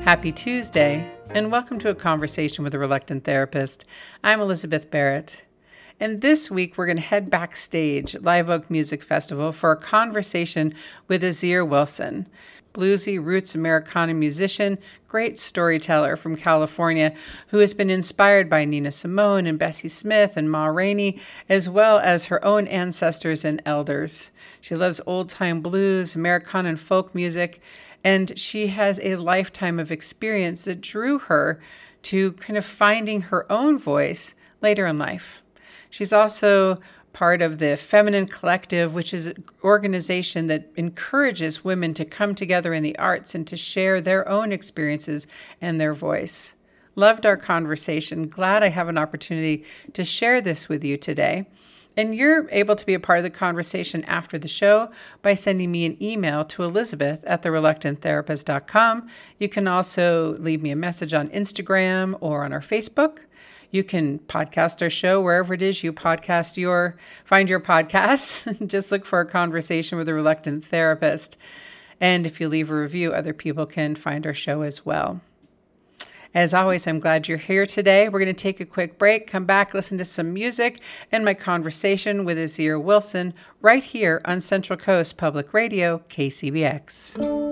Happy Tuesday, and welcome to A Conversation with a Reluctant Therapist. I'm Elizabeth Barrett, and this week we're going to head backstage at Live Oak Music Festival for a conversation with Azir Wilson, bluesy roots Americana musician, great storyteller from California who has been inspired by Nina Simone and Bessie Smith and Ma Rainey, as well as her own ancestors and elders. She loves old-time blues, Americana and folk music, and she has a lifetime of experience that drew her to kind of finding her own voice later in life. She's also part of the Feminine Collective, which is an organization that encourages women to come together in the arts and to share their own experiences and their voice. Loved our conversation. Glad I have an opportunity to share this with you today. And you're able to be a part of the conversation after the show by sending me an email to elizabeth@thereluctanttherapist.com. You can also leave me a message on Instagram or on our Facebook. You can podcast our show wherever it is you find your podcasts. Just look for A Conversation with a Reluctant Therapist. And if you leave a review, other people can find our show as well. As always, I'm glad you're here today. We're going to take a quick break, come back, listen to some music, and my conversation with Azir Wilson right here on Central Coast Public Radio, KCBX.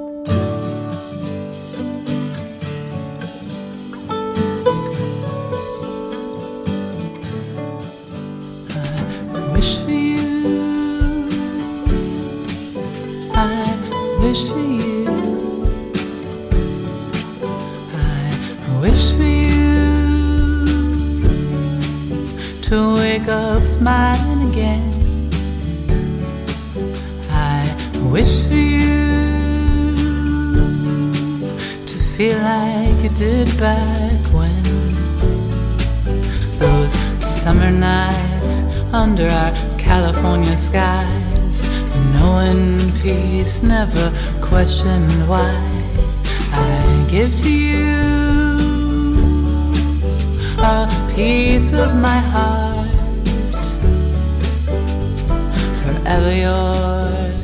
I wish for you. Wish for you to wake up smiling again. I wish for you to feel like you did back when. Those summer nights under our California skies, knowing peace, never questioned why. I give to you a piece of my heart, forever yours,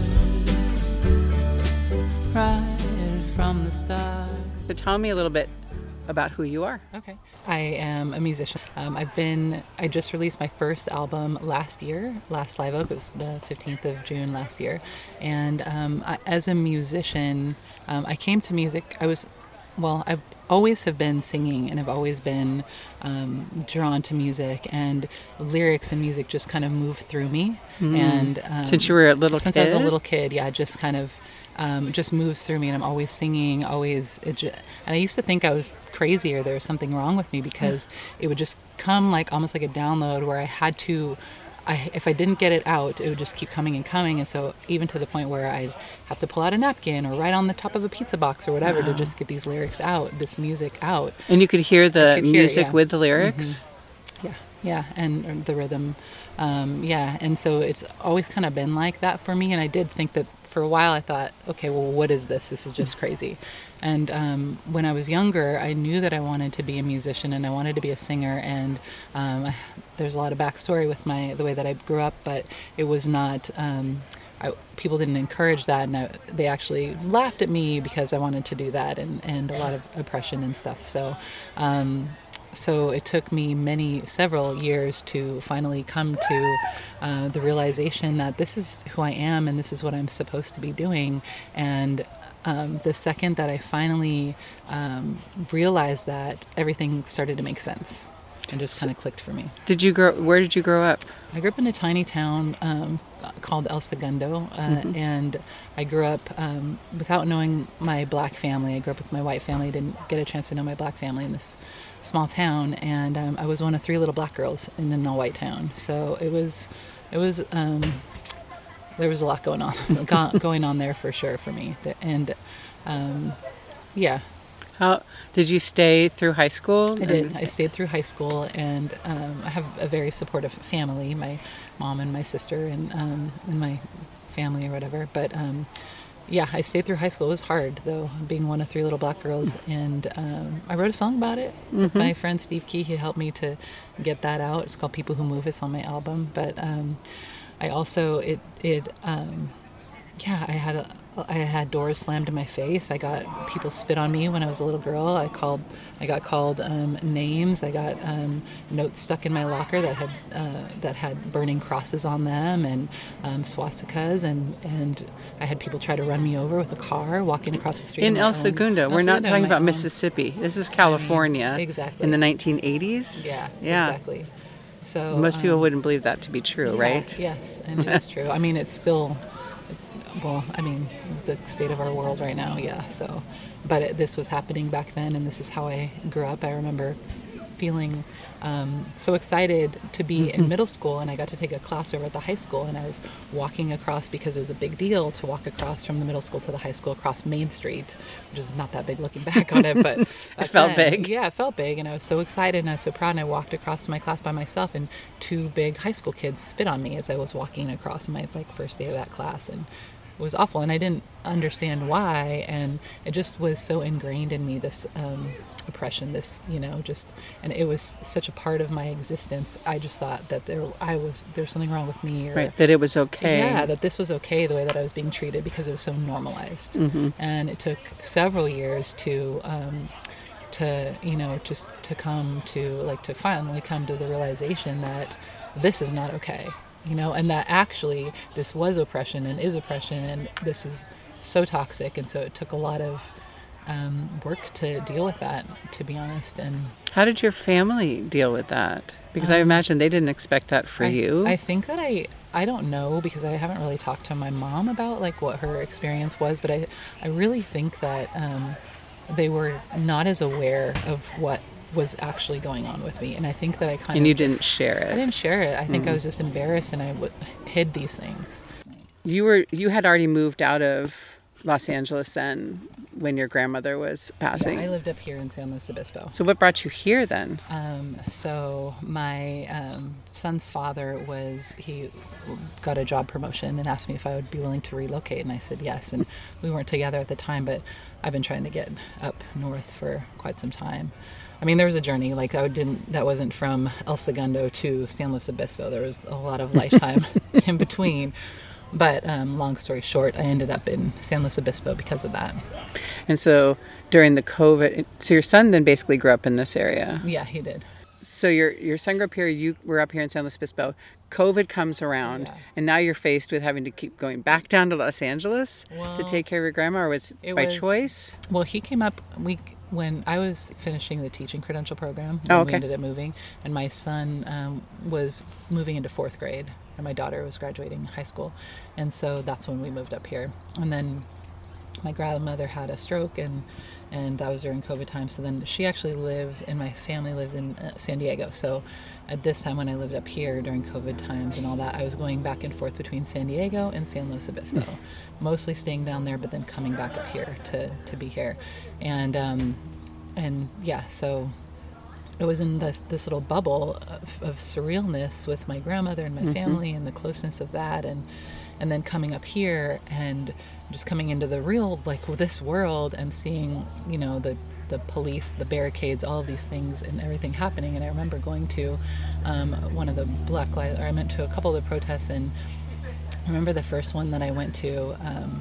right from the start. So tell me a little bit about who you are. Okay. I am a musician. I just released my first album last Live Oak. It was the 15th of June last year. And as a musician, I came to music. I always have been singing, and I've always been drawn to music, and lyrics and music just kind of moved through me. And since you were a little since kid? I was a little kid, yeah, just kind of just moves through me, and I'm always singing, and I used to think I was crazy or there was something wrong with me because it would just come like almost like a download where I had to. If I didn't get it out, it would just keep coming and coming. And so even to the point where I'd have to pull out a napkin or write on the top of a pizza box or whatever to just get these lyrics out, this music out. And you could hear the music with the lyrics? Mm-hmm. Yeah, and the rhythm. And so it's always kind of been like that for me. And I did think that for a while I thought, okay, well, what is this? This is just crazy. And when I was younger, I knew that I wanted to be a musician and I wanted to be a singer. And there's a lot of backstory with the way that I grew up, but it was not. People didn't encourage that, and they actually laughed at me because I wanted to do that, and a lot of oppression and stuff. So it took me several years to finally come to the realization that this is who I am and this is what I'm supposed to be doing. And the second that I finally realized that, everything started to make sense and just kind of clicked for me. Where did you grow up? I grew up in a tiny town called El Segundo, and I grew up without knowing my black family. I grew up with my white family. I didn't get a chance to know my black family in this small town, and I was one of 3 little black girls in an all-white town. So it was there was a lot going on there for sure for me. And How did you stay through high school? I did. I stayed through high school, and I have a very supportive family. My mom and my sister and my family or whatever. But I stayed through high school. It was hard, though, being one of 3 little black girls. And I wrote a song about it with my friend Steve Key. He helped me to get that out. It's called People Who Move. It's on my album. But I also, I had I had doors slammed in my face. I got people spit on me when I was a little girl. I got called names. I got notes stuck in my locker that had burning crosses on them and swastikas, and I had people try to run me over with a car walking across the street. In El Segundo. We're not talking about Mississippi. This is California. Exactly. In the 1980s. Yeah. Exactly. So most people wouldn't believe that to be true, right? Yes, and it is true. I mean, the state of our world right now, yeah. So, but this was happening back then, and this is how I grew up. I remember feeling so excited to be in middle school, and I got to take a class over at the high school, and I was walking across because it was a big deal to walk across from the middle school to the high school across Main Street, which is not that big looking back on it, but it felt big. Yeah, it felt big, and I was so excited and I was so proud, and I walked across to my class by myself, and two big high school kids spit on me as I was walking across in my first day of that class, and it was awful, and I didn't understand why, and it just was so ingrained in me, this oppression, this, and it was such a part of my existence. I just thought that there was something wrong with me, or right, that it was okay. Yeah, that this was okay, the way that I was being treated, because it was so normalized. And it took several years to finally come to the realization that this is not okay. And that actually this was oppression and is oppression, and this is so toxic. And so it took a lot of work to deal with that, to be honest. And how did your family deal with that? Because I imagine they didn't expect that for you. I think that I don't know, because I haven't really talked to my mom about what her experience was, but I really think that they were not as aware of what was actually going on with me, and I think that I kind of didn't share it. I didn't share it. I think I was just embarrassed, and I hid these things. You had already moved out of Los Angeles then, when your grandmother was passing. Yeah, I lived up here in San Luis Obispo. So what brought you here then? So my son's father he got a job promotion and asked me if I would be willing to relocate, and I said yes. And we weren't together at the time, but I've been trying to get up north for quite some time. I mean, there was a journey, that wasn't from El Segundo to San Luis Obispo. There was a lot of lifetime in between. But long story short, I ended up in San Luis Obispo because of that. And so during the COVID, so your son then basically grew up in this area? Yeah, he did. So your son grew up here, you were up here in San Luis Obispo. COVID comes around, and now you're faced with having to keep going back down to Los Angeles to take care of your grandma, or was it by choice? Well, he came up when I was finishing the teaching credential program. We ended up moving, and my son was moving into 4th grade, and my daughter was graduating high school, and so that's when we moved up here. And then my grandmother had a stroke, and that was during COVID time. So then she actually lives, and my family lives in San Diego. So at this time when I lived up here during COVID times and all that, I was going back and forth between San Diego and San Luis Obispo, mostly staying down there, but then coming back up here to be here. And yeah, so it was in this little bubble of surrealness with my grandmother and my family and the closeness of that, and then coming up here and just coming into the real, this world, and seeing, the police, the barricades, all of these things and everything happening. And I remember going to one of the I went to a couple of the protests, and I remember the first one that I went to,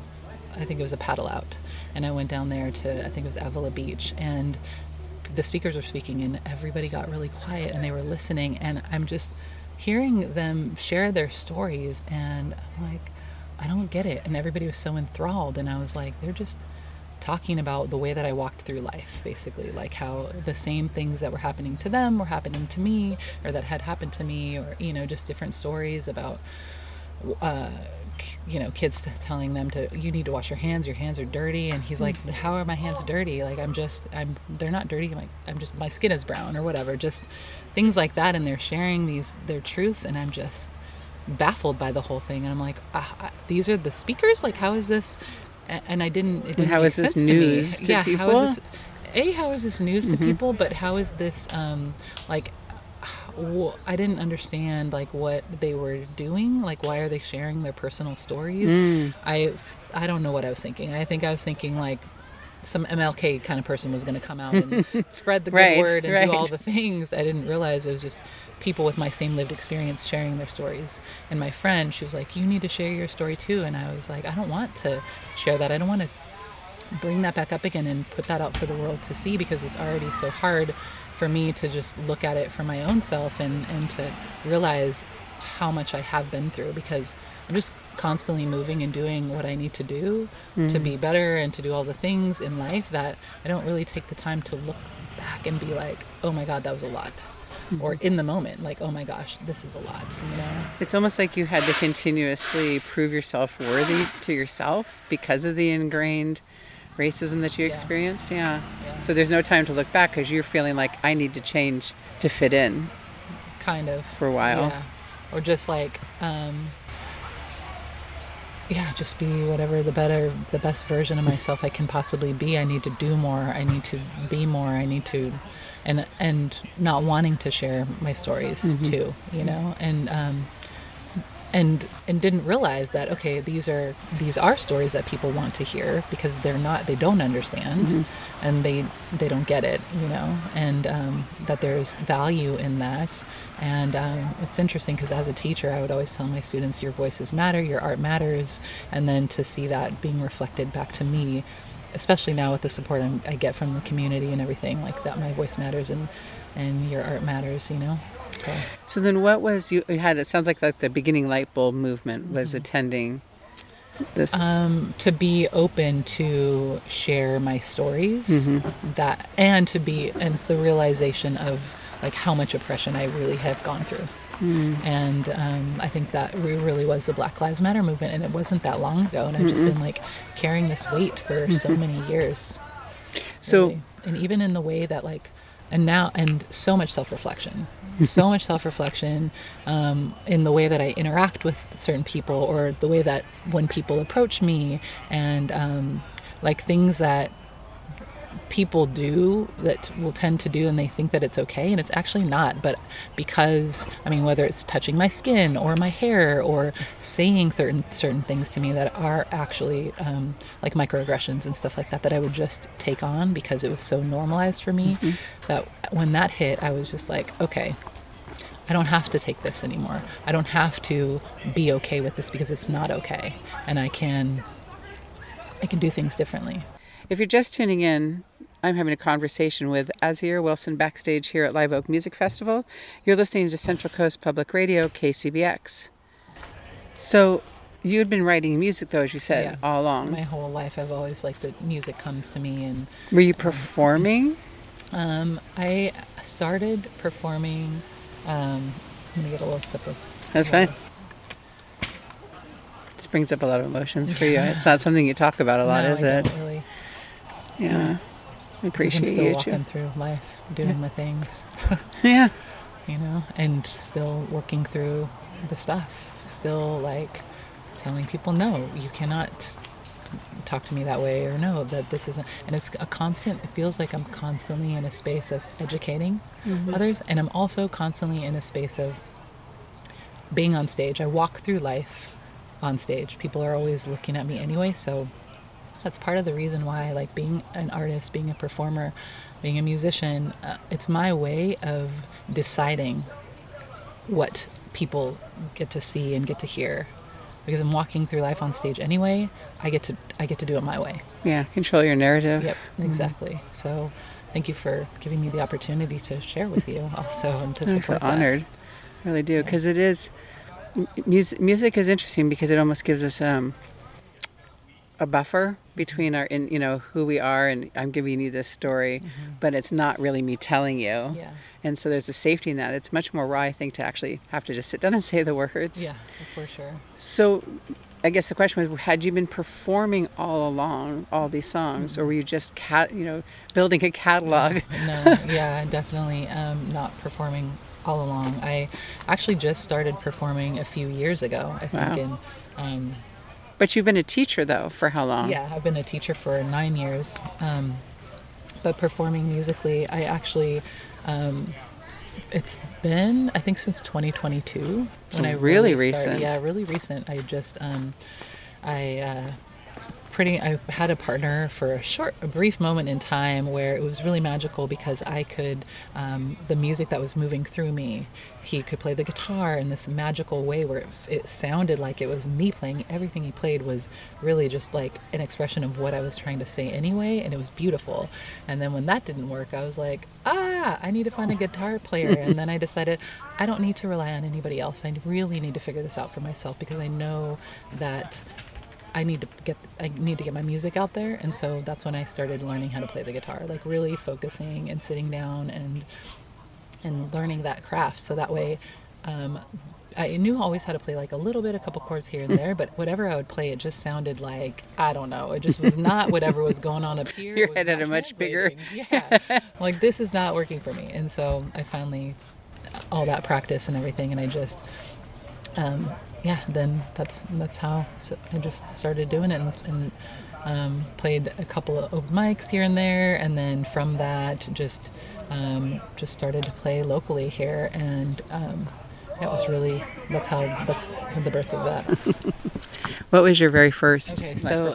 I think it was a paddle out, and I went down there to, I think it was Avila Beach, and the speakers were speaking, and everybody got really quiet, and they were listening, and I'm just hearing them share their stories, and I'm like, I don't get it. And everybody was so enthralled, and I was like, they're just talking about the way that I walked through life, basically, how the same things that were happening to them were happening to me, or that had happened to me, or just different stories about kids telling them you need to wash your hands are dirty, and he's like, how are my hands dirty? They're not dirty, my skin is brown, or whatever, just things like that. And they're sharing their truths, and I'm just baffled by the whole thing. And I'm like, these are the speakers? How is this? And it didn't how is this news to people? How is this news to people? But how is this, I didn't understand, what they were doing. Why are they sharing their personal stories? I don't know what I was thinking. I think I was thinking, some MLK kind of person was going to come out and spread the good Right, word and do all right. the things. I didn't realize it was just people with my same lived experience sharing their stories. And my friend, she was like, you need to share your story too. And I was like, I don't want to share that. I don't want to bring that back up again and put that out for the world to see, because it's already so hard for me to just look at it for my own self and to realize how much I have been through, because I'm just constantly moving and doing what I need to do to be better and to do all the things in life that I don't really take the time to look back and be like, oh my God, that was a lot. Or in the moment, like, oh my gosh, this is a lot, you know? It's almost like you had to continuously prove yourself worthy to yourself because of the ingrained racism that you experienced. Yeah. So there's no time to look back because you're feeling like I need to change to fit in. Kind of. For a while. Yeah. Or just like, just be whatever the best version of myself I can possibly be. I need to do more. I need to be more. I need to, and not wanting to share my stories too, you know, and didn't realize that, okay, these are stories that people want to hear, because they don't understand and they don't get it, you know, and that there's value in that. And it's interesting because as a teacher, I would always tell my students, your voices matter, your art matters, and then to see that being reflected back to me, especially now with the support I get from the community and everything, like that my voice matters and your art matters, you know. So then what was you had, it sounds like the beginning light bulb movement was attending this. To be open to share my stories, that, and the realization of like how much oppression I really have gone through. And I think that really was the Black Lives Matter movement, and it wasn't that long ago, and I've just been like carrying this weight for so many years. So really. And even in the way that like, and so much self-reflection. So much self-reflection in the way that I interact with certain people, or the way that when people approach me, and like things that people do that will tend to do, and they think that it's okay, and it's actually not. But because, I mean, whether it's touching my skin or my hair or saying certain things to me that are actually like microaggressions and stuff like that, that I would just take on because it was so normalized for me, that when that hit, I was just like, okay, I don't have to take this anymore. I don't have to be okay with this because it's not okay. And I can do things differently. If you're just tuning in, I'm having a conversation with Azir Wilson backstage here at Live Oak Music Festival. You're listening to Central Coast Public Radio, KCBX. So you had been writing music, though, as you said, all along. My whole life, I've always liked that music comes to me. And were you performing? I started performing. I'm going to get a little sip of That's water. fine. This brings up a lot of emotions for you. It's not something you talk about a lot, No, is I it? don't really. Yeah. I appreciate I'm still you walking too. through life, doing my things, Yeah. you know, and still working through the stuff. Still like telling people, no, you cannot talk to me that way, or no, that this isn't. And it's a constant, it feels like I'm constantly in a space of educating others, and I'm also constantly in a space of being on stage. I walk through life on stage. People are always looking at me anyway, so that's part of the reason why I like being an artist, being a performer, being a musician. It's my way of deciding what people get to see and get to hear, because I'm walking through life on stage anyway. I get to do it my way. Yeah, control your narrative. Yep, exactly. So thank you for giving me the opportunity to share with you also, and to I feel support that. honored. I really do, because it is, music is interesting because it almost gives us a buffer between our, you know, who we are, and I'm giving you this story, but it's not really me telling you. Yeah. And so there's a safety in that. It's much more raw, I think, to actually have to just sit down and say the words. Yeah, for sure. So I guess the question was, had you been performing all along all these songs, or were you just building a catalog? No, yeah, definitely not performing all along. I actually just started performing a few years ago, I think. Wow. But you've been a teacher, though, for how long? Yeah, I've been a teacher for 9 years. But performing musically, I actually, it's been, I think, since 2022. When I really started. recent. Yeah, really recent. I just, I had a partner for a brief moment in time where it was really magical because I could, the music that was moving through me, he could play the guitar in this magical way where it sounded like it was me playing. Everything he played was really just like an expression of what I was trying to say anyway, and it was beautiful. And then when that didn't work, I was like, I need to find a guitar player. And then I decided I don't need to rely on anybody else. I really need to figure this out for myself because I know that I need to get my music out there. And so that's when I started learning how to play the guitar, like really focusing and sitting down and learning that craft. So that way, I knew always how to play like a couple chords here and there, but whatever I would play, it just sounded like, I don't know, it just was not whatever was going on up here. Your head had a much bigger. Yeah. Like, this is not working for me. And so I finally, all that practice and everything, and I just, then that's how I just started doing it and played a couple of open mics here and there, and then from that just started to play locally here, and it was really that's the birth of that. What was your very first? Okay,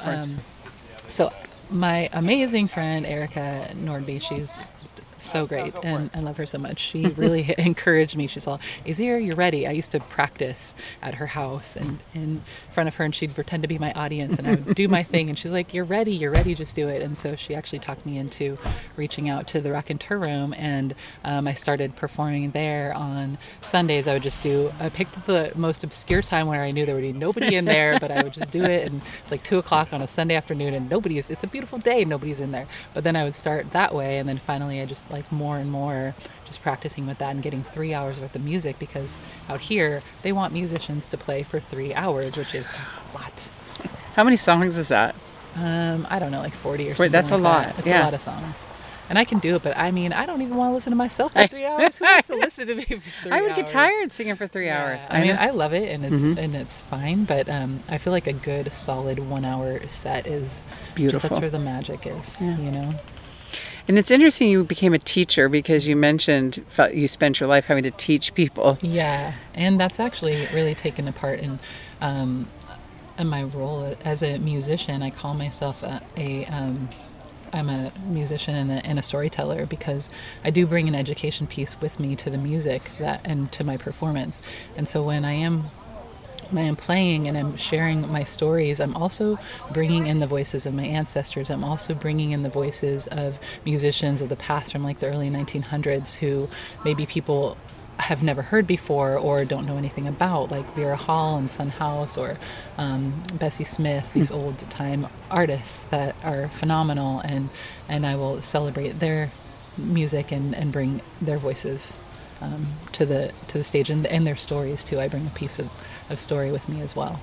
so my amazing friend Erica Nordby, she's so great, and I love her so much. She really encouraged me. She's all, Azir, you're ready. I used to practice at her house and in front of her, and she'd pretend to be my audience, and I would do my thing, and she's like, you're ready, just do it. And so she actually talked me into reaching out to the Raconteur Room, and I started performing there on Sundays. I picked the most obscure time where I knew there would be nobody in there, but I would just do it, and it's like 2:00 on a Sunday afternoon, and it's a beautiful day, nobody's in there. But then I would start that way, and then finally I just like more and more just practicing with that and getting 3 hours worth of music, because out here they want musicians to play for 3 hours, which is a lot. How many songs is that? I don't know, like 40 or something. That's like a lot. That. It's a lot of songs. And I can do it, but I mean, I don't even want to listen to myself for 3 hours. Who wants to listen to me for 3 hours? I would get tired singing for 3 hours. I mean, I love it, and it's fine, but I feel like a good solid 1 hour set is beautiful. That's where the magic is, you know? And it's interesting you became a teacher, because you mentioned you spent your life having to teach people. Yeah, and that's actually really taken a part in my role as a musician. I call myself I'm a musician and a storyteller, because I do bring an education piece with me to the music and to my performance. And so when I am playing and I'm sharing my stories, I'm also bringing in the voices of my ancestors. I'm also bringing in the voices of musicians of the past from like the early 1900s who maybe people have never heard before or don't know anything about, like Vera Hall and Son House, or Bessie Smith, these old time artists that are phenomenal, and I will celebrate their music and bring their voices to the stage, and their stories too. I bring a piece of story with me as well.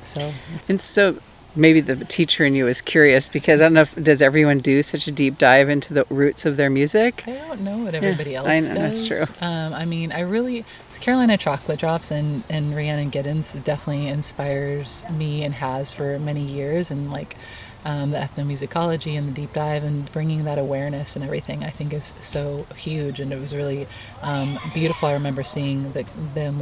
So maybe the teacher in you is curious, because I don't know does everyone do such a deep dive into the roots of their music? I don't know what everybody else does. I know, that's true. I mean, Carolina Chocolate Drops and Rhiannon Giddens definitely inspires me and has for many years, and like the ethnomusicology and the deep dive and bringing that awareness and everything, I think is so huge. And it was really beautiful. I remember seeing them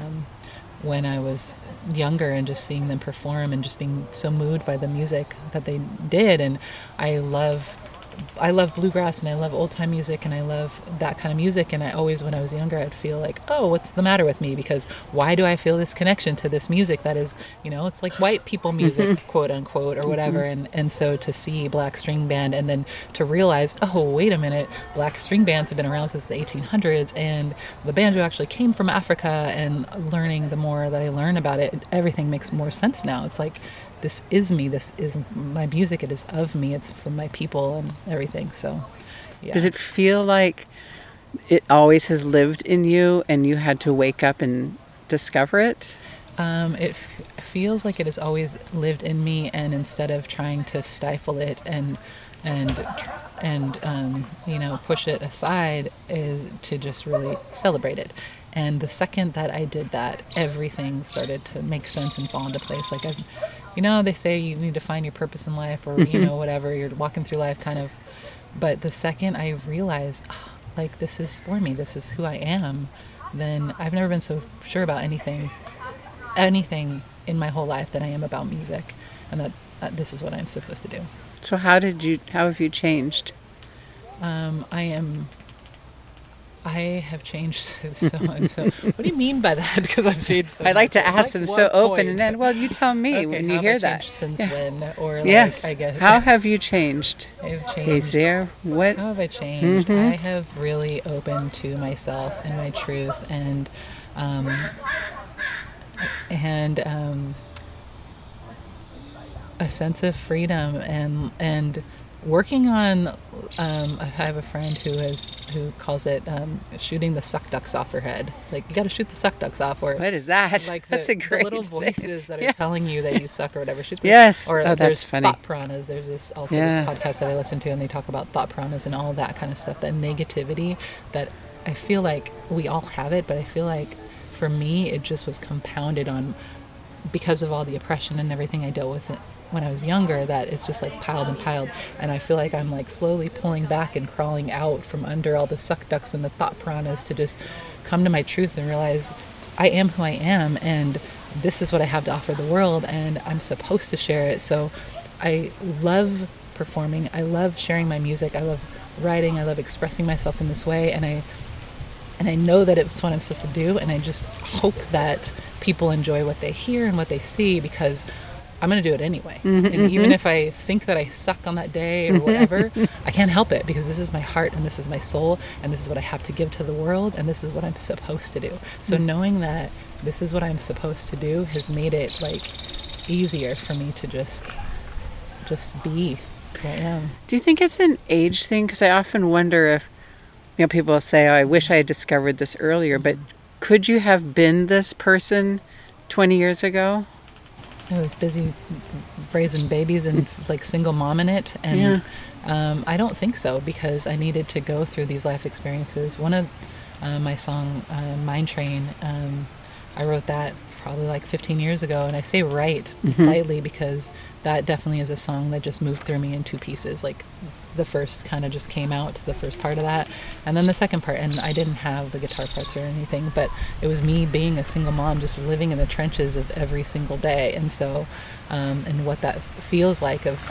when I was younger, and just seeing them perform and just being so moved by the music that they did. And I love bluegrass, and I love old time music, and I love that kind of music. And I always, when I was younger, I'd feel like, oh, what's the matter with me? Because why do I feel this connection to this music that is, it's like white people music, quote unquote, or whatever. And so to see Black String Band, and then to realize, oh, wait a minute, Black string bands have been around since the 1800s, and the banjo actually came from Africa, and learning the more that I learn about it, everything makes more sense now. It's like, this is me, this is my music, it is of me, it's from my people and everything. So yeah. Does it feel like it always has lived in you and you had to wake up and discover it? It feels like it has always lived in me, and instead of trying to stifle it and push it aside, is to just really celebrate it. And the second that I did that, everything started to make sense and fall into place. Like they say you need to find your purpose in life, or, whatever, you're walking through life kind of. But the second I realized, this is for me, this is who I am, then I've never been so sure about anything in my whole life than I am about music. and that this is what I'm supposed to do. So how have you changed? I have changed so and so. What do you mean by that? Because I've changed so I like much. to ask them so open and then, well, you tell me Okay, when how you have hear I that. changed since Yeah. when? Or Yes. I guess. How have you changed? I've Is changed. there what? How have I changed? Mhm. I have really opened to myself and my truth um, and a sense of freedom and working on. I have a friend who calls it shooting the suck ducks off her head. Like, you got to shoot the suck ducks off, or What is that? like That's the a great little saying. voices that are Yeah. telling you that you suck or whatever. Shoot them. Yes. Or Oh, that's there's funny. thought piranhas. There's this Yeah. podcast that I listen to, and they talk about thought piranhas and all that kind of stuff. That negativity that I feel like we all have it, but I feel like for me it just was compounded on because of all the oppression and everything I dealt with when I was younger, that it's just like piled and piled. And I feel like I'm like slowly pulling back and crawling out from under all the suck ducks and the thought piranhas to just come to my truth and realize I am who I am, and this is what I have to offer the world, and I'm supposed to share it. So I love performing. I love sharing my music. I love writing. I love expressing myself in this way. And I know that it's what I'm supposed to do, and I just hope that people enjoy what they hear and what they see, because I'm going to do it anyway. And even if I think that I suck on that day or whatever, I can't help it, because this is my heart and this is my soul and this is what I have to give to the world and this is what I'm supposed to do. So knowing that this is what I'm supposed to do has made it like easier for me to just be who I am. Do you think it's an age thing? Because I often wonder if, people say, oh, I wish I had discovered this earlier, but could you have been this person 20 years ago? I was busy raising babies and like single mom in it. And I don't think so, because I needed to go through these life experiences. One of my song, Mind Train, I wrote that probably like 15 years ago. And I say write lightly because that definitely is a song that just moved through me in two pieces. Like the first kind of just came out, the first part of that, and then the second part, and I didn't have the guitar parts or anything, but it was me being a single mom, just living in the trenches of every single day. And so and what that feels like, of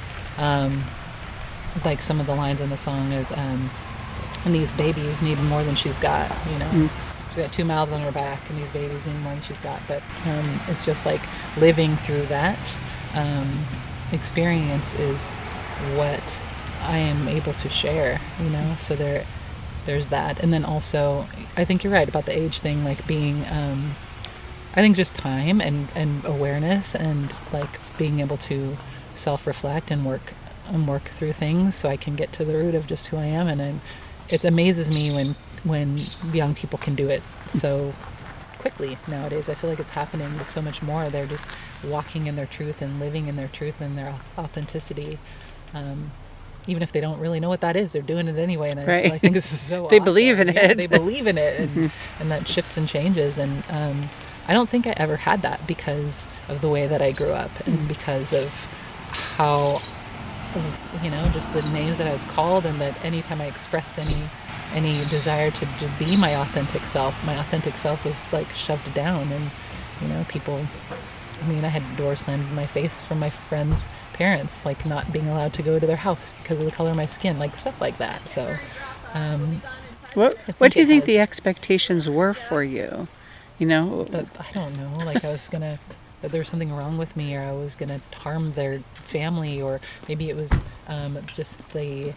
like some of the lines in the song is and these babies need more than she's got, she's got 2 mouths on her back and these babies need more than she's got. But it's just like living through that experience is what I am able to share, so there's that. And then also, I think you're right about the age thing, like being, I think just time and awareness and like being able to self-reflect and work through things so I can get to the root of just who I am. And it amazes me when young people can do it so quickly nowadays. I feel like it's happening with so much more. They're just walking in their truth and living in their truth and their authenticity. Even if they don't really know what that is, they're doing it anyway. And I think this is so They awesome. believe in it. They believe in it. And that shifts and changes. And I don't think I ever had that because of the way that I grew up and because of how, just the names that I was called, and that anytime I expressed any desire to be my authentic self was like shoved down. And, people, I had doors slammed in my face from my friends' parents, like not being allowed to go to their house because of the color of my skin, like stuff like that. So, what do you think the expectations were for you? But I don't know. Like that there was something wrong with me, or I was gonna harm their family, or maybe it was just the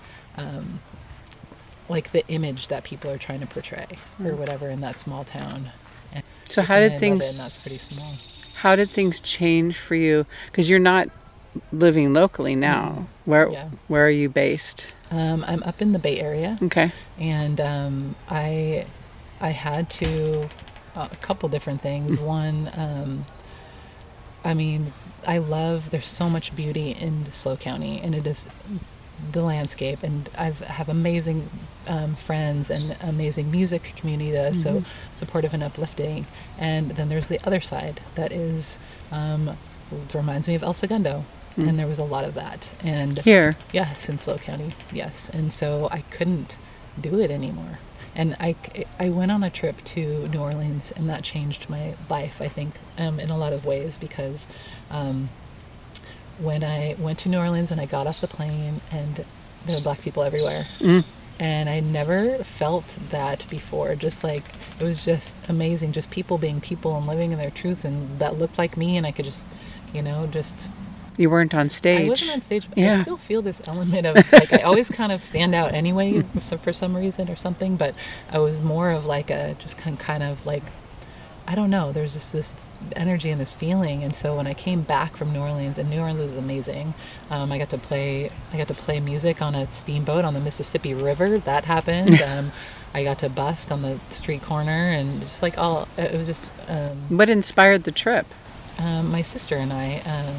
like the image that people are trying to portray or whatever in that small town. And so how did things? And that's pretty small. How did things change for you? Because you're not living locally now. Where are you based? I'm up in the Bay Area. Okay. And I had to a couple different things. One, there's so much beauty in SLO County, and it is the landscape, and I have amazing friends and amazing music community that is so supportive and uplifting. And then there's the other side that is reminds me of El Segundo, and there was a lot of that. And here, yes, in SLO County, yes. And so I couldn't do it anymore. And I went on a trip to New Orleans, and that changed my life, I think, in a lot of ways, because when I went to New Orleans and I got off the plane and there were Black people everywhere. And I never felt that before. Just like, it was just amazing. Just people being people and living in their truths, and that looked like me, and I could just, just... You weren't on stage. I wasn't on stage, but I still feel this element of, like, I always kind of stand out anyway for some reason or something, but I was more of like a, just kind of like, I don't know, there's just this energy and this feeling. And so when I came back from New Orleans, and New Orleans was amazing, I got to play music on a steamboat on the Mississippi River. That happened. I got to bust on the street corner, and just like it was just... What inspired the trip? My sister and I,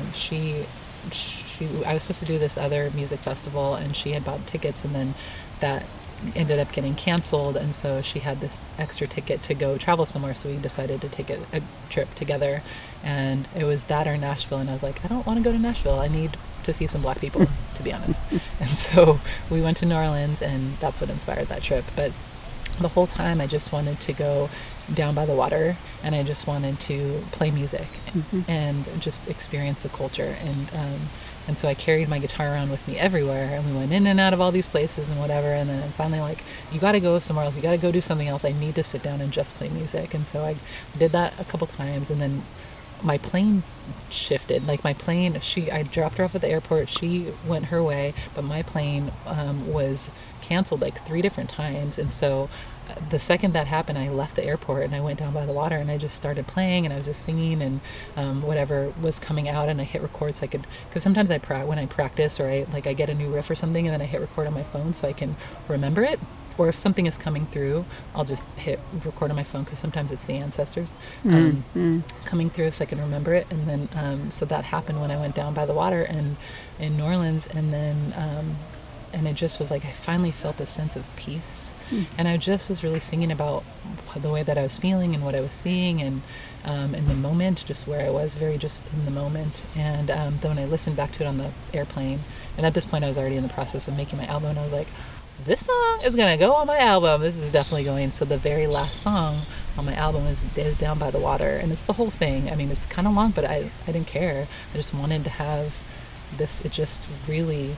I was supposed to do this other music festival, and she had bought tickets, and then that ended up getting canceled, and so she had this extra ticket to go travel somewhere, so we decided to take a trip together. And it was that or Nashville, and I was like, I don't want to go to Nashville, I need to see some Black people, to be honest. And so we went to New Orleans, and that's what inspired that trip. But the whole time I just wanted to go down by the water, and I just wanted to play music and just experience the culture. And so I carried my guitar around with me everywhere, and we went in and out of all these places and whatever. And then I'm finally like, you got to go somewhere else. You got to go do something else. I need to sit down and just play music. And so I did that a couple times, and then my plane shifted. Like, my plane, I dropped her off at the airport. She went her way, but my plane was canceled like 3 different times. And so the second that happened, I left the airport and I went down by the water, and I just started playing, and I was just singing, and whatever was coming out, and I hit record so I could, because sometimes when I practice, or I get a new riff or something, and then I hit record on my phone so I can remember it. Or if something is coming through, I'll just hit record on my phone, because sometimes it's the ancestors coming through, so I can remember it. And then so that happened when I went down by the water and in New Orleans, and then and it just was like, I finally felt this sense of peace. And I just was really singing about the way that I was feeling and what I was seeing, and in the moment, just where I was, very just in the moment. And then when I listened back to it on the airplane, and at this point I was already in the process of making my album, and I was like, this song is going to go on my album. This is definitely going. So the very last song on my album is Down by the Water. And it's the whole thing. I mean, it's kind of long, but I didn't care. I just wanted to have this. It just really,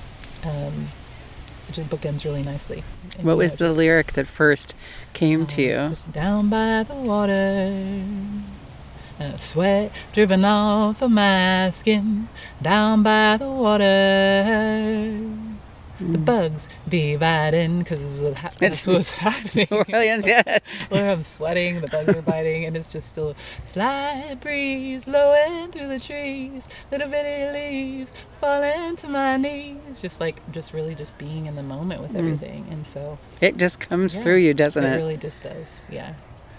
it just bookends really nicely. And, what was the lyric that first came to you? Just down by the water, sweat dripping off of my skin, down by the water. The bugs be biting, because this is what's happening. New Orleans, yeah. Where I'm sweating, the bugs are biting, and it's just still slight breeze blowing through the trees, little bitty leaves falling to my knees. Just really just being in the moment with everything. And so it just comes through you, doesn't it? It really just does, yeah.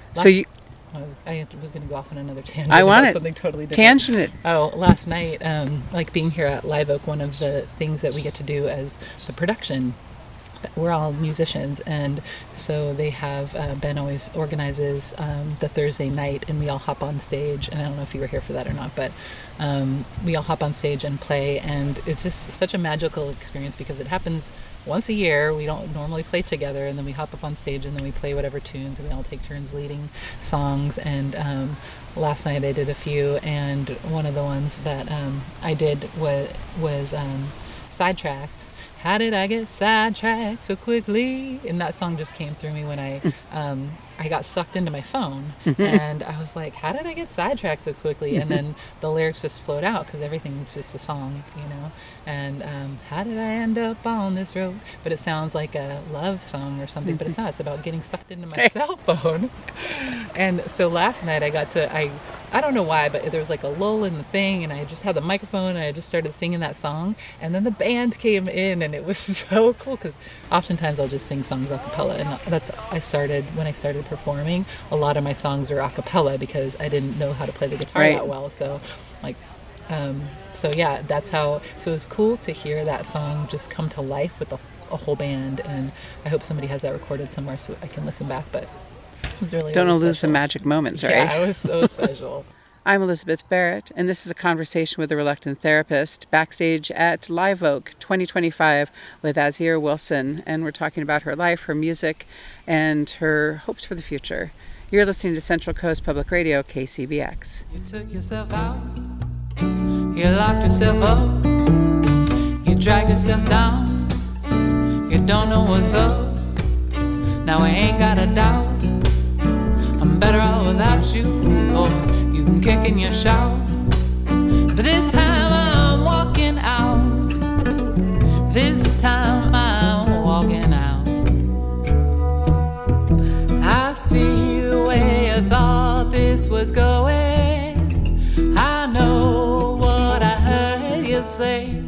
I was going to go off on another tangent. I want it. Something totally different. Tangent it. Oh, last night, like being here at Live Oak, one of the things that we get to do as the production, we're all musicians, and so they have, Ben always organizes the Thursday night, and we all hop on stage, and I don't know if you were here for that or not, but we all hop on stage and play, and it's just such a magical experience, because it happens once a year. We don't normally play together, and then we hop up on stage, and then we play whatever tunes, and we all take turns leading songs. And last night I did a few, and one of the ones that I did was Sidetracked. How did I get sidetracked so quickly? And that song just came through me when I got sucked into my phone, and I was like, how did I get sidetracked so quickly? And then the lyrics just flowed out, because everything's just a song, and how did I end up on this road? But it sounds like a love song or something, but it's not. It's about getting sucked into my cell phone. And so last night I don't know why, but there was like a lull in the thing, and I just had the microphone, and I just started singing that song, and then the band came in, and it was so cool, because oftentimes I'll just sing songs a cappella, and when I started performing, a lot of my songs are a cappella, because I didn't know how to play the guitar that well. So so yeah, that's how. So it was cool to hear that song just come to life with a whole band, and I hope somebody has that recorded somewhere so I can listen back. But it was really, don't really lose special. the magic moments, right? Yeah, it was so special. I'm Elizabeth Barrett, and this is a conversation with a reluctant therapist backstage at Live Oak 2025 with Azir Wilson, and we're talking about her life, her music, and her hopes for the future. You're listening to Central Coast Public Radio, KCBX. You took yourself out, You locked yourself up, you dragged yourself down. You don't know what's up, now I ain't got a doubt. I'm better off without you, oh, you can kick and you shout. But this time I'm walking out, this time I'm walking out. I see the way you thought this was going. I know what I heard you say.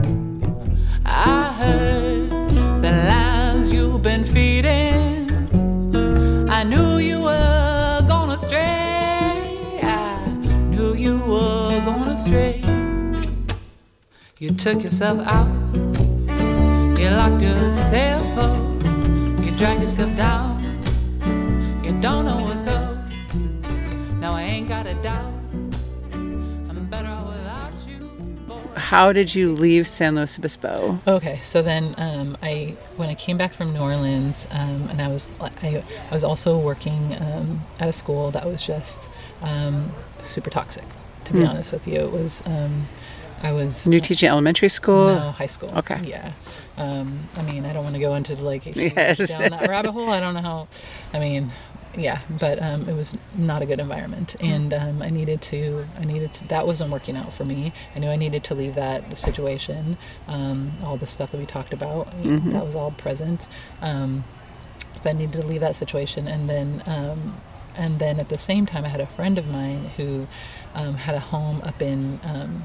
I heard the lies you've been feeding. I knew you were gonna stray. I knew you were gonna stray. You took yourself out, you locked yourself up, you dragged yourself down. You don't know what's up, now I ain't got a doubt. I'm better off without you, boy. How did you leave San Luis Obispo? Okay, so then when I came back from New Orleans, and I was also working at a school that was just super toxic. To be honest with you, it was. I was. You teaching elementary school? No, high school. Okay. Yeah. I mean, I don't want to go into like yes. down that rabbit hole. I don't know how. I mean, yeah, but it was not a good environment, and I needed to. That wasn't working out for me. I knew I needed to leave that situation. All the stuff that we talked about, that was all present. So I needed to leave that situation, and then at the same time, I had a friend of mine who had a home up in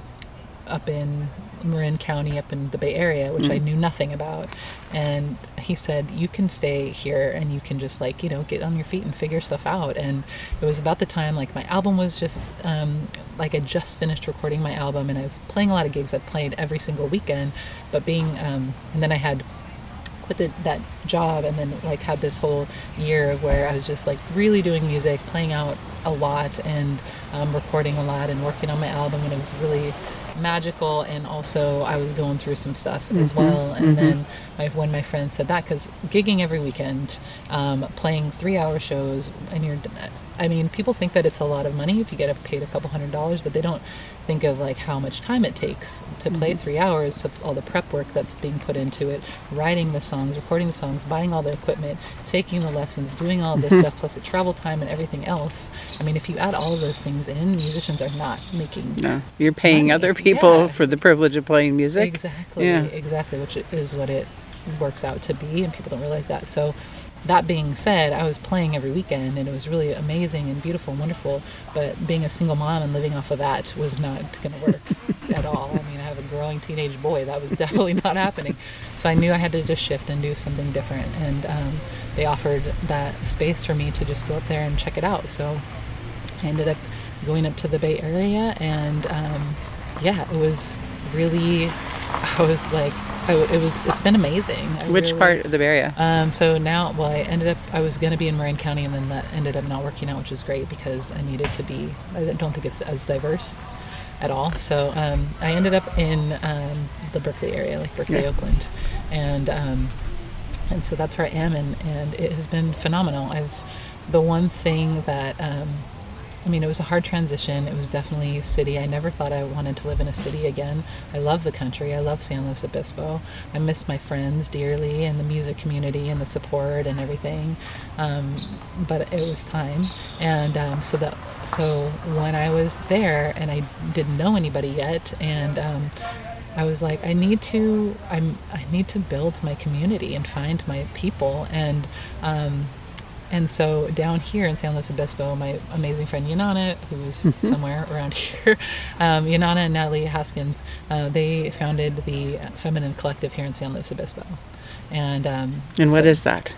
Marin County, up in the Bay Area, which I knew nothing about. And he said, you can stay here and you can just like, get on your feet and figure stuff out. And it was about the time, like my album was just, like I just finished recording my album and I was playing a lot of gigs. I played every single weekend, but and then I had quit that job and then like had this whole year where I was just like really doing music, playing out a lot and recording a lot and working on my album, and it was really magical. And also I was going through some stuff as well. And then when my friend said that, because gigging every weekend, playing 3-hour shows, and people think that it's a lot of money if you get paid a couple $100s, but they don't think of like how much time it takes to play 3 hours, to all the prep work that's being put into it, writing the songs, recording the songs, buying all the equipment, taking the lessons, doing all this stuff, plus the travel time and everything else. I mean, if you add all of those things in, musicians are not making you're paying money. Other people for the privilege of playing music. Exactly, which is what it works out to be, and people don't realize that. So that being said, I was playing every weekend and it was really amazing and beautiful and wonderful, but being a single mom and living off of that was not going to work at all. I mean, I have a growing teenage boy. That was definitely not happening. So I knew I had to just shift and do something different, and they offered that space for me to just go up there and check it out. So I ended up going up to the Bay Area, and it was really, I was like, it's been amazing. Which part of the Bay Area? So now, I was going to be in Marin County, and then that ended up not working out, which is great because I needed to be, I don't think it's as diverse at all. So I ended up in the Berkeley area, like Berkeley, Oakland. And so that's where I am, and it has been phenomenal. The one thing that, it was a hard transition. It was definitely a city. I never thought I wanted to live in a city again. I love the country. I love San Luis Obispo. I miss my friends dearly and the music community and the support and everything. But it was time. And so when I was there and I didn't know anybody yet, and I was like, I need to build my community and find my people. And so down here in San Luis Obispo, my amazing friend Yanana, who's somewhere around here, Yanana and Natalie Haskins, they founded the Feminine Collective here in San Luis Obispo. And what is that?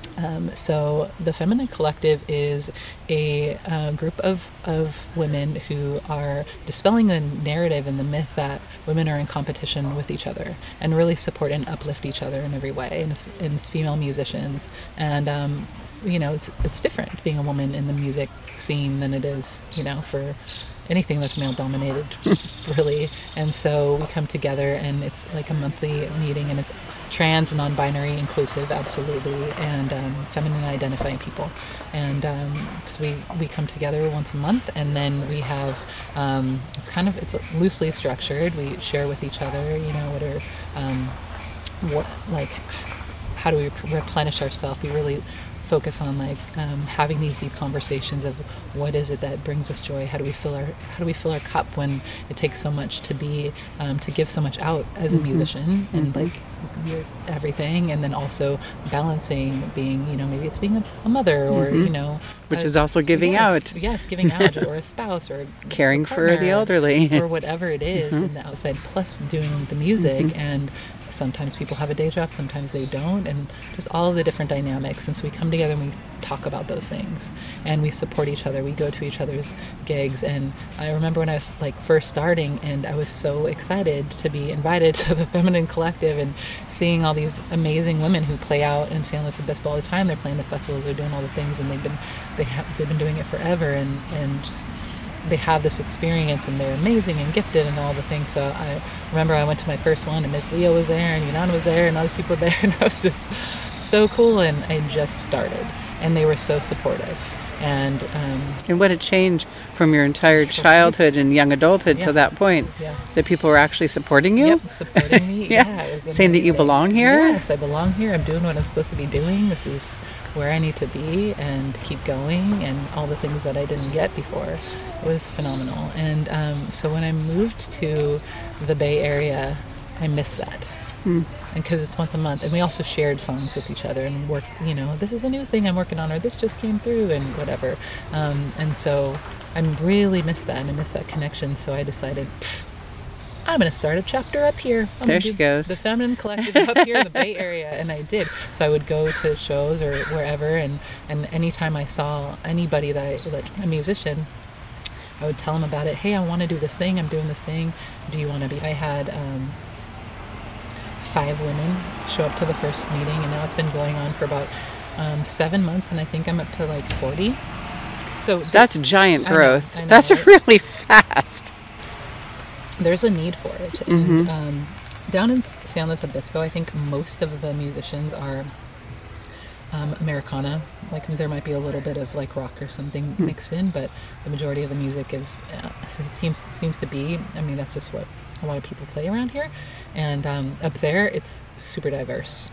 So the Feminine Collective is a group of women who are dispelling the narrative and the myth that women are in competition with each other, and really support and uplift each other in every way. And it's female musicians, and it's different being a woman in the music scene than it is, for anything that's male dominated, really. And so we come together, and it's like a monthly meeting, and it's trans, non-binary, inclusive, absolutely, and feminine identifying people. And so we come together once a month, and then we have it's loosely structured. We share with each other, how do we replenish ourselves. We really focus on having these deep conversations of what is it that brings us joy. How do we fill our cup when it takes so much to give so much out as a musician, and you're everything, and then also balancing being, maybe it's being a mother, or which is also giving out. Yes, giving out, or a spouse, or caring a partner, for the elderly, or whatever it is in the outside, plus doing the music. And sometimes people have a day job, sometimes they don't, and just all of the different dynamics. And so we come together and we talk about those things, and we support each other. We go to each other's gigs. And I remember when I was first starting, and I was so excited to be invited to the Feminine Collective, and seeing all these amazing women who play out in San Luis Obispo all the time. They're playing the festivals, they're doing all the things, and they've been doing it forever, and just they have this experience, and they're amazing and gifted and all the things. So I remember I went to my first one, and Miss Leo was there, and Yunana was there, and all these people were there, and it was just so cool. And I just started, and they were so supportive. And what a change from your entire childhood and young adulthood to that point, that people were actually supporting you. Yep, supporting me. It was saying that you belong here. Yes, I belong here. I'm doing what I'm supposed to be doing. This is where I need to be, and keep going, and all the things that I didn't get before. It was phenomenal. And so when I moved to the Bay Area, I missed that. And because it's once a month, and we also shared songs with each other, and worked, this is a new thing I'm working on, or this just came through, and whatever. And so I really missed that, and I missed that connection. So I decided, I'm going to start a chapter up here. There she goes. The Feminine Collective up here in the Bay Area. And I did. So I would go to shows or wherever, and anytime I saw anybody that a musician, I would tell them about it. Hey, I want to do this thing. I'm doing this thing. Do you want to be? I had 5 women show up to the first meeting, and now it's been going on for about 7 months, and I think I'm up to 40. So that's giant growth. I know, that's right? Really fast. There's a need for it. And down in San Luis Obispo, I think most of the musicians are Americana. There might be a little bit of rock or something mixed in, but the majority of the music seems to be, that's just what a lot of people play around here. And up there, it's super diverse.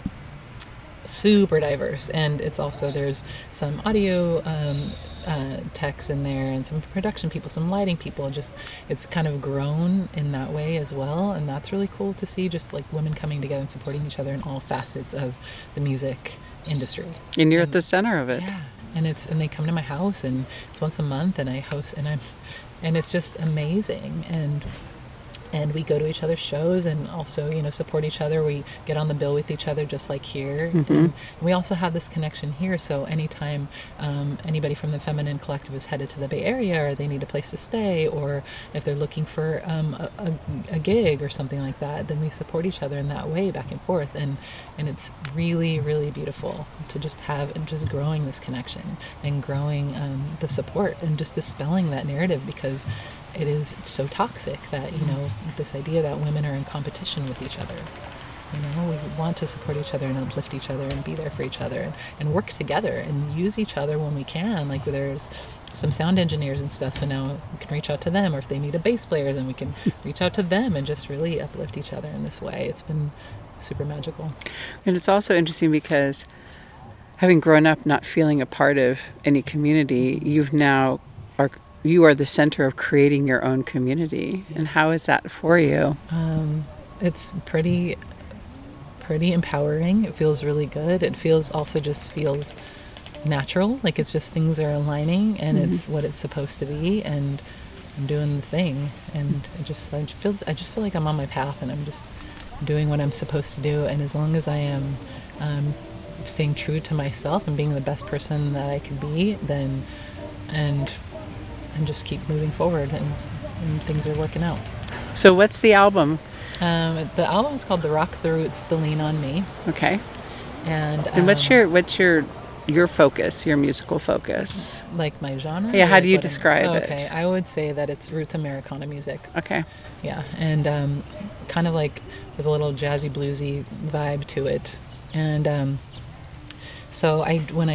And it's also, there's some audio techs in there, and some production people, some lighting people. Just, it's kind of grown in that way as well, and that's really cool to see, just women coming together and supporting each other in all facets of the music industry. And you're at the center of it. Yeah. And they come to my house, and it's once a month, and I host, and it's just amazing. And we go to each other's shows, and also, support each other. We get on the bill with each other, just like here. And we also have this connection here. So anytime anybody from the Feminine Collective is headed to the Bay Area, or they need a place to stay, or if they're looking for a gig or something like that, then we support each other in that way, back and forth. And it's really, really beautiful to just have, and just growing this connection, and growing the support, and just dispelling that narrative, because it is so toxic that, this idea that women are in competition with each other. We want to support each other and uplift each other and be there for each other, and work together and use each other when we can. There's some sound engineers and stuff, so now we can reach out to them, or if they need a bass player, then we can reach out to them, and just really uplift each other in this way. It's been super magical. And it's also interesting because, having grown up not feeling a part of any community, you are the center of creating your own community. And how is that for you? It's pretty empowering. It feels really good. It feels natural. It's just, things are aligning, and it's what it's supposed to be, and I'm doing the thing. And I just feel like I'm on my path, and I'm just doing what I'm supposed to do. And as long as I am staying true to myself and being the best person that I can be, then and just keep moving forward, and things are working out. So what's the album? The album is called The Rock, The Roots, The Lean on Me. Okay. And what's your your focus, your musical focus? Like my genre? Yeah, Or how like do you what describe it? Okay, I would say that it's roots Americana music. Okay. Yeah, and kind of like with a little jazzy bluesy vibe to it. And so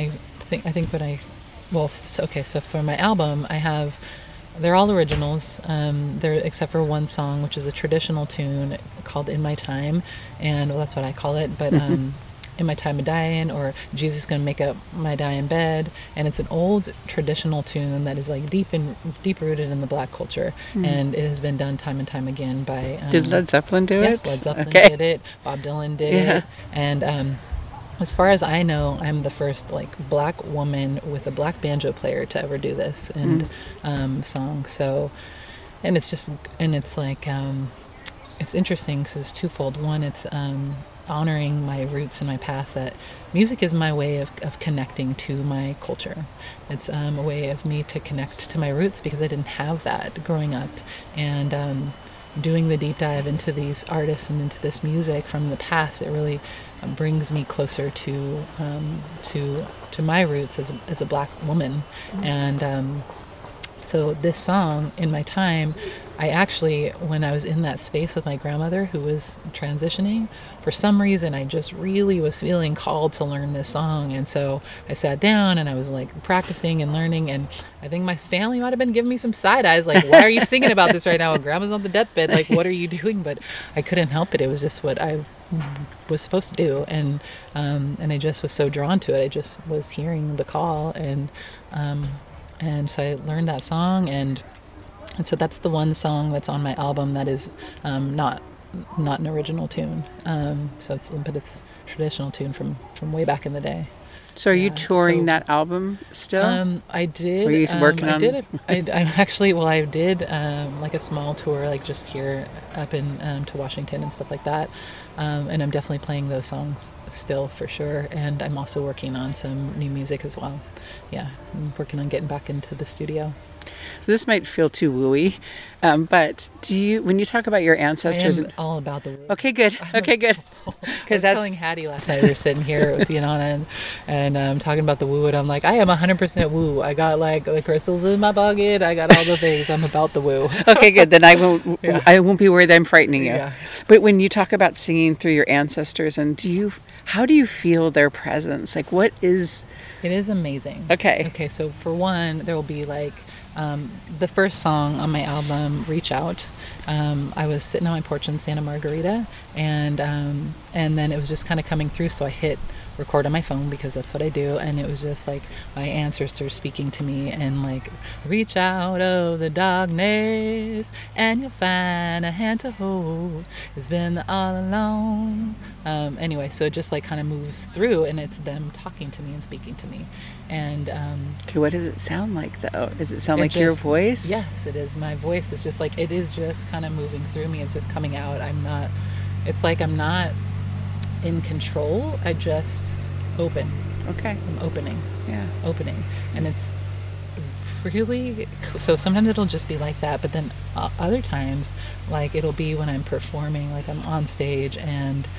so for my album, they're all originals. They're except for one song, which is a traditional tune called "In My Time," and well, that's what I call it. But "In My Time of Dying" or "Jesus Gonna Make Up My Dying Bed," and it's an old traditional tune that is like deep rooted in the Black culture, and it has been done time and time again by. Did Led Zeppelin do it? Yes, Led Zeppelin Okay. did it. Bob Dylan did Yeah. it, and as far as I know, I'm the first like Black woman with a Black banjo player to ever do this and song. So, and it's like it's interesting because it's twofold. One, it's honoring my roots and my past. That music is my way of connecting to my culture. It's a way of me to connect to my roots because I didn't have that growing up, and doing the deep dive into these artists and into this music from the past, it really brings me closer to my roots as a Black woman. And so this song, "In My Time," I actually, when I was in that space with my grandmother who was transitioning, for some reason I just really was feeling called to learn this song. And so I sat down and I was like practicing and learning, and I think my family might have been giving me some side eyes, like, why are you singing about this right now? Grandma's on the deathbed, like, what are you doing? But I couldn't help it. It was just what I was supposed to do, and I just was so drawn to it. I just was hearing the call, and so I learned that song, and so that's the one song that's on my album that is not an original tune. So it's a traditional tune from way back in the day. So are you Yeah, touring so- that album still? I did. Were you working I on- did. I did like a small tour, like just here up in to Washington and stuff like that. And I'm definitely playing those songs still for sure. And I'm also working on some new music as well. Yeah, I'm working on getting back into the studio. So this might feel too wooey, but when you talk about your I ancestors? am all about the woo. Okay, good. Okay, good. I was Because that's telling Hattie last night, we were sitting here with Yanana and talking about the woo, and I'm like, I am 100% woo. I got like the crystals in my pocket. I got all the things. I'm about the woo. okay. Good. Then I won't. Yeah. I won't be worried that I'm frightening you. Yeah. But when you talk about singing through your ancestors, and how do you feel their presence? Like, what is? It is amazing. Okay. Okay, so for one, there will be like the first song on my album, "Reach Out." I was sitting on my porch in Santa Margarita, and then it was just kind of coming through. So I hit record on my phone because that's what I do, and it was just like my ancestors speaking to me and like, "Reach out of the darkness and you'll find a hand to hold. It's been all alone." Anyway, so it just like kind of moves through, and it's them talking to me and speaking to me, and Okay, what does it sound like though? Does it sound it like your just- voice? Yes, it is. My voice is just like, it is just kind of moving through me. It's just coming out. It's like I'm not in control. I just open. Okay. I'm opening. Yeah. And it's really, so sometimes it'll just be like that, but then other times, like it'll be when I'm performing, like I'm on stage, and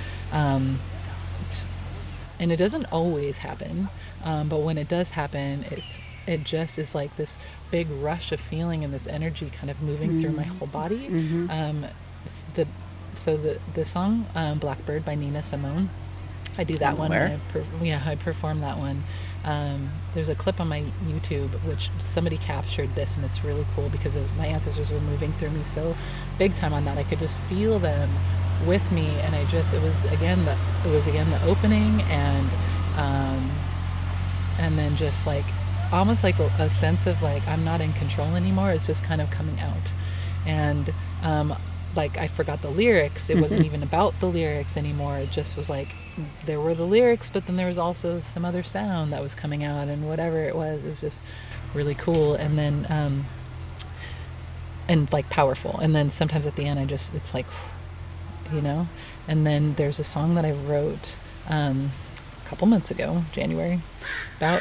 it doesn't always happen, but when it does happen, it just is like this big rush of feeling and this energy kind of moving through my whole body. The song "Blackbird" by Nina Simone, I do that one. Where? I perform that one. There's a clip on my YouTube which somebody captured this, and it's really cool because my ancestors were moving through me so big time on that. I could just feel them with me, and it was again the opening, and then just like almost like a sense of like I'm not in control anymore. It's just kind of coming out, and like I forgot the lyrics. It wasn't even about the lyrics anymore. It just was like there were the lyrics, but then there was also some other sound that was coming out, and whatever it was just really cool. And then and like powerful. And then sometimes at the end it's like, and then there's a song that I wrote a couple months ago, January, about,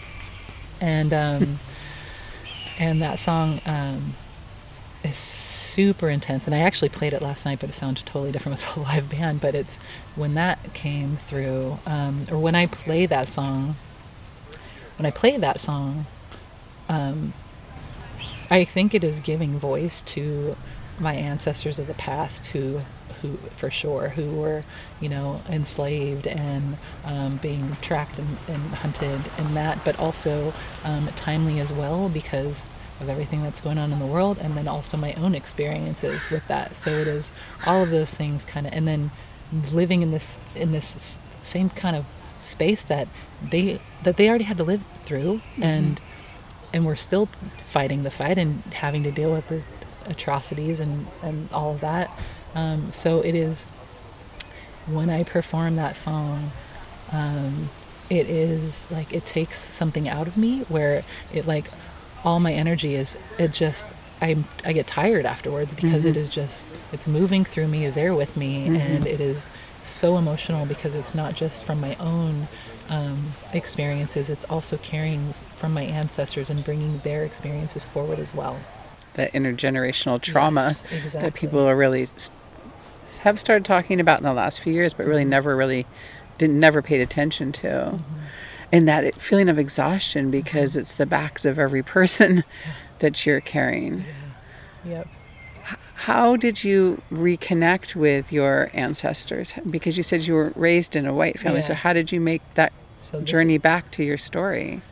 and that song is super intense. And I actually played it last night, but it sounded totally different with the live band. But it's when that came through, or when I play that song, I think it is giving voice to my ancestors of the past who for sure, who were, enslaved and being tracked and hunted and that, but also timely as well because of everything that's going on in the world, and then also my own experiences with that. So it is all of those things kind of, and then living in this same kind of space that they already had to live through, and we're still fighting the fight and having to deal with the atrocities and all of that. So it is, when I perform that song, it is like it takes something out of me where it, like, all my energy is, I get tired afterwards because it is just, it's moving through me, there with me, and it is so emotional because it's not just from my own experiences, it's also carrying from my ancestors and bringing their experiences forward as well. That intergenerational trauma, yes, exactly, that people are really have started talking about in the last few years, but really never paid attention to. And that feeling of exhaustion because it's the backs of every person that you're carrying. Yeah. Yep. How did you reconnect with your ancestors? Because you said you were raised in a white family. Yeah. So how did you make that journey back to your story?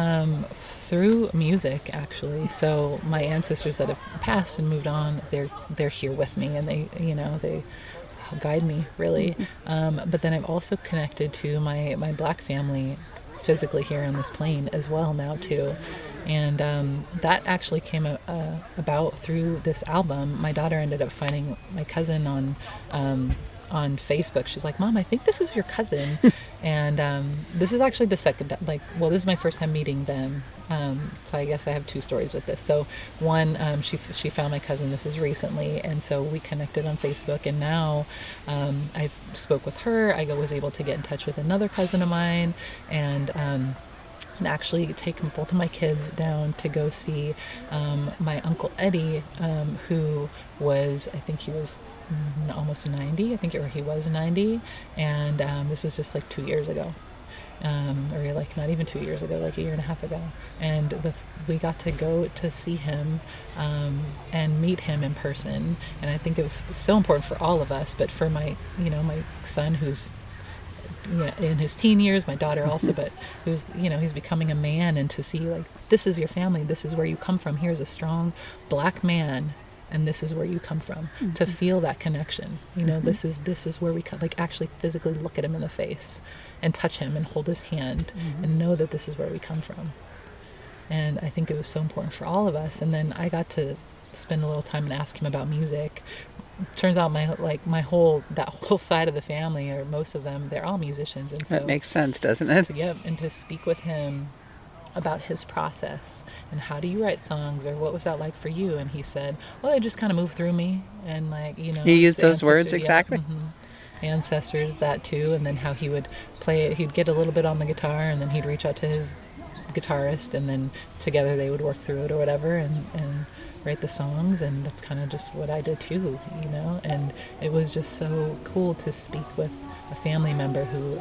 Through music, actually. So my ancestors that have passed and moved on, they're here with me, and they guide me, really. But then I've also connected to my Black family physically here on this plane as well now too. And that actually came about through this album. My daughter ended up finding my cousin on Facebook. She's like, "Mom, I think this is your cousin." And this is actually the second, this is my first time meeting them. So I guess I have two stories with this. So one, she found my cousin, this is recently, and so we connected on Facebook, and now I spoke with her. I was able to get in touch with another cousin of mine, and actually take both of my kids down to go see my Uncle Eddie, who was, I think he was almost 90, or he was 90, and this was just like 2 years ago. Or like not even 2 years ago, like a year and a half ago. And we got to go to see him and meet him in person. And I think it was so important for all of us, but for my son who's in his teen years, my daughter also, but who's, he's becoming a man, and to see, like, this is your family, this is where you come from, here's a strong Black man, and this is where you come from, to feel that connection, this is where we like actually physically look at him in the face and touch him and hold his hand and know that this is where we come from. And I think it was so important for all of us. And then I got to spend a little time and ask him about music. Turns out that whole side of the family, or most of them, they're all musicians, and so that makes sense, doesn't it? Yep. And to speak with him about his process and how do you write songs, or what was that like for you? And he said, well, it just kind of moved through me, and he used those words exactly. Ancestors, that too. And then how he would play it, he'd get a little bit on the guitar, and then he'd reach out to his guitarist, and then together they would work through it or whatever, and write the songs. And that's kind of just what I did too, and it was just so cool to speak with a family member who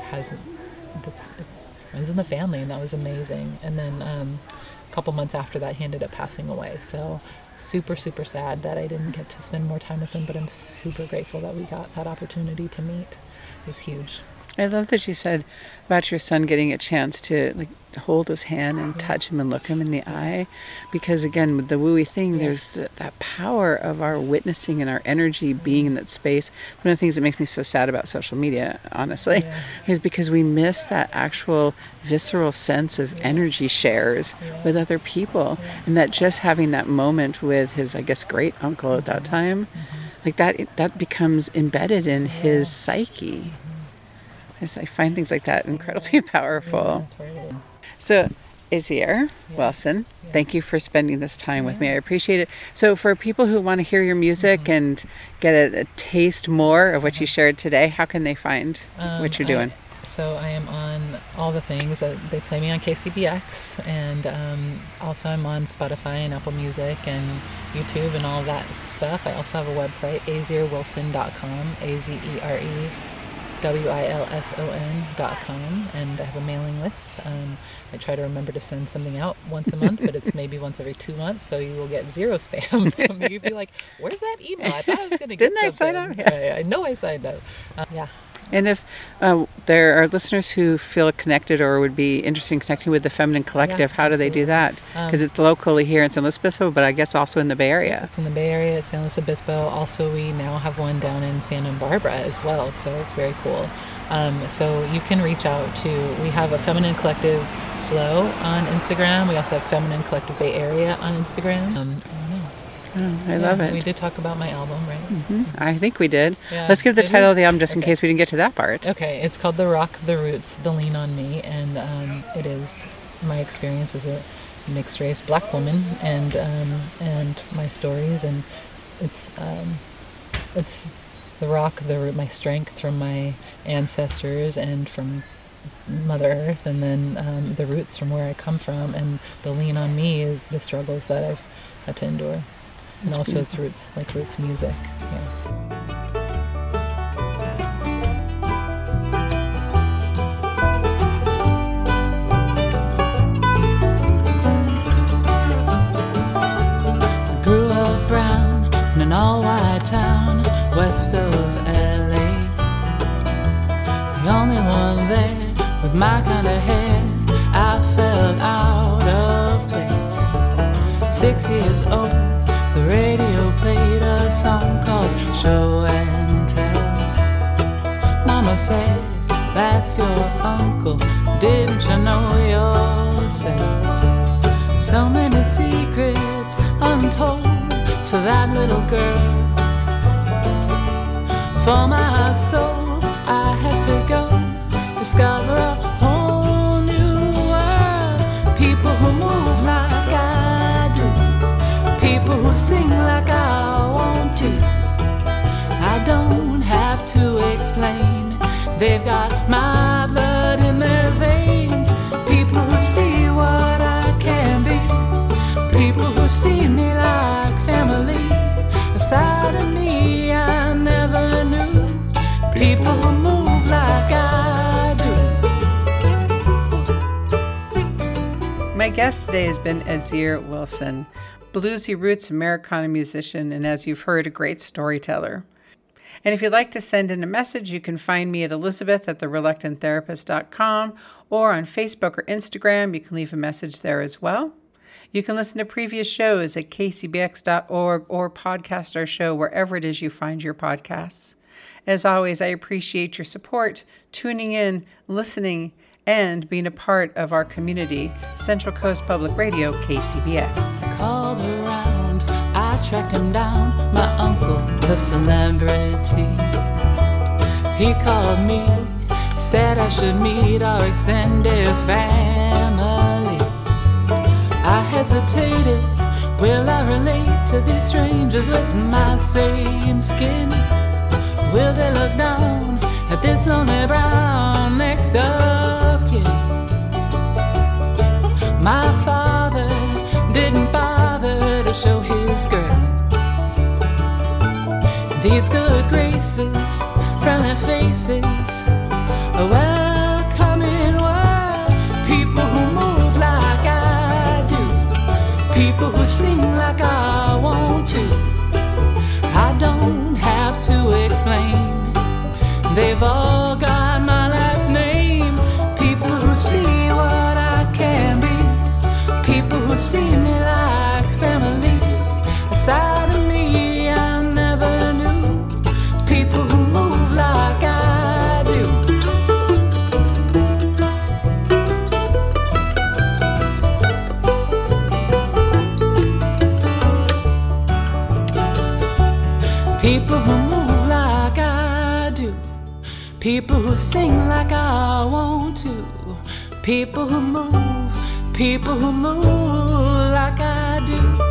runs in the family, and that was amazing. And then a couple months after that, he ended up passing away. So super, super sad that I didn't get to spend more time with him, but I'm super grateful that we got that opportunity to meet. It was huge. I love that you said about your son getting a chance to hold his hand and touch him and look him in the eye, because again, with the wooey thing, there's that power of our witnessing and our energy being in that space. One of the things that makes me so sad about social media, honestly, is because we miss that actual visceral sense of energy shares with other people, and that just having that moment with his, I guess, great uncle at that time, like that becomes embedded in his psyche. I find things like that incredibly powerful. Yeah, totally. So, Isier Wilson, thank you for spending this time with me. I appreciate it. So, for people who want to hear your music and get a taste more of what you shared today, how can they find what you're doing? So I am on all the things. They play me on KCBX, and also I'm on Spotify and Apple Music and YouTube and all that stuff. I also have a website, azerwilson.com, azerwilson.com, and I have a mailing list. I try to remember to send something out once a month, but it's maybe once every 2 months, so you will get zero spam from me. You'd be like, where's that email? I thought I was going to get Didn't I sign up? Yeah. I know I signed up. Yeah. And if there are listeners who feel connected or would be interested in connecting with the Feminine Collective, how do they do that? Because it's locally here in San Luis Obispo, but I guess also in the Bay Area. It's in the Bay Area, San Luis Obispo. Also, we now have one down in Santa Barbara as well, so it's very cool. So you can reach out to, we have a Feminine Collective SLO on Instagram. We also have Feminine Collective Bay Area on Instagram. I love it. We did talk about my album, right? Mm-hmm. I think we did. Yeah. Let's give the title of the album just in case we didn't get to that part. Okay, it's called The Rock, The Roots, The Lean on Me, and it is my experience as a mixed race black woman, and my stories, and it's the rock, the root, my strength from my ancestors and from Mother Earth, and then the roots from where I come from, and the lean on me is the struggles that I've had to endure. And also beautiful. It's roots, like roots music. Yeah. I grew up brown in an all-white town west of LA. The only one there with my kind of hair. I felt out of place. 6 years old, the radio played a song called Show and Tell. Mama said, that's your uncle, didn't you know yourself? So many secrets untold to that little girl. For my soul, I had to go discover a whole new world. People who move like I do, people who sing like I want to. I don't have to explain, they've got my blood in their veins. People who see what I can be, people who see me like family. A side of me I never knew, people who move like I do. My guest today has been Azer Wilson, bluesy roots Americana musician, and as you've heard, a great storyteller. And if you'd like to send in a message, you can find me at elizabeth@thereluctanttherapist.com, or on Facebook or Instagram. You can leave a message there as well. You can listen to previous shows at kcbx.org or podcast our show wherever it is you find your podcasts. As always, I appreciate your support, tuning in, listening, and being a part of our community, Central Coast Public Radio, KCBX. Called around, I tracked him down, my uncle, the celebrity. He called me, said I should meet our extended family. I hesitated, will I relate to these strangers with my same skin? Will they look down at this lonely brown next of kin? My father didn't bother to show his girl these good graces, friendly faces, a welcoming world. People who move like I do, people who sing like I want to. I don't have to explain, they've all got my last name. People who see what I can be, people who see me like family. A side of me I never knew, people who move like I do. People who move like I do, people who sing like I want to. People who move like I do.